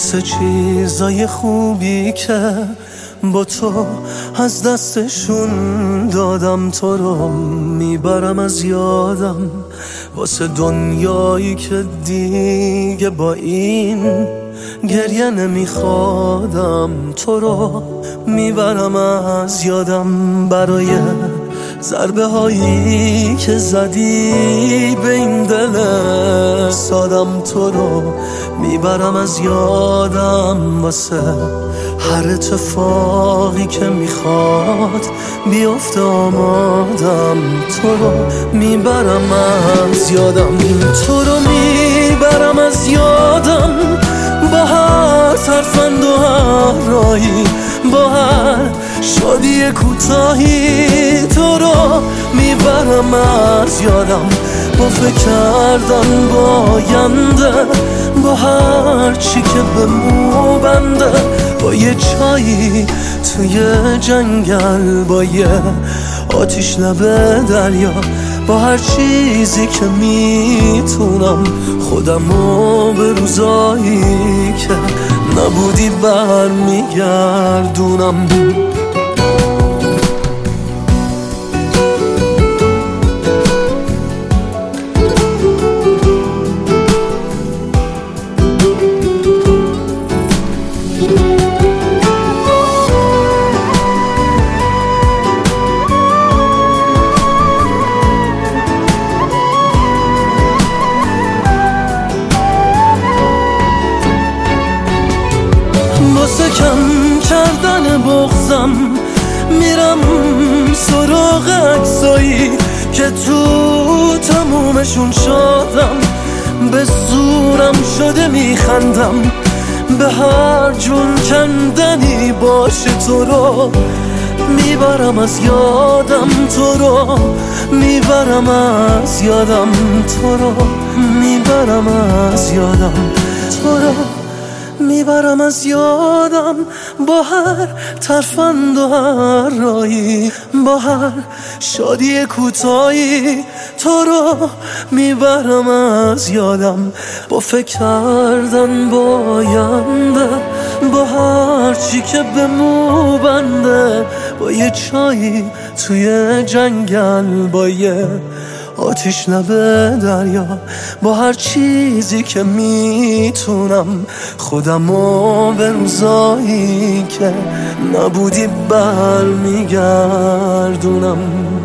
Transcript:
واسه چیزای خوبی که با تو از دستشون دادم، تو رو میبرم از یادم. واسه دنیایی که دیگه با این گریه نمیخوادم، تو رو میبرم از یادم. برای ضربه هایی که زدی به این دل سادم، تو رو میبرم از یادم. واسه هر اتفاقی که میخواد بیفته آمادم، تو رو میبرم از یادم. تو رو میبرم از یادم با هر ترفند و هر رایی، با هر شادی کوتاهی، تو رو میبرم از یادم. با فکر کردن با آینده، با هر چی که به مو بنده، با یه چایی توی جنگل، با یه آتیش لب دریا، با هر چیزی که میتونم خودمو به روزایی که نبودی برمیگردونم. واسه کم کردن بغضم میرم سراغ عکسایی که تو تمومشون شدم. به زورم شده میخندم، به هر جون کندنی باشه، تو رو میبرم از یادم. تو رو میبرم از یادم، تو رو میبرم از یادم، تو رو میبرم از یادم. با هر ترفند و هر رایی، با هر شادی کوتاهی، تو رو میبرم از یادم. با فکر کردن با آینده، با هر چی که به مو بنده، با یه چایی توی جنگل، با یه آتیش لب دریا، با هر چیزی که میتونم خودمو به روزایی که نبودی برمیگردونم.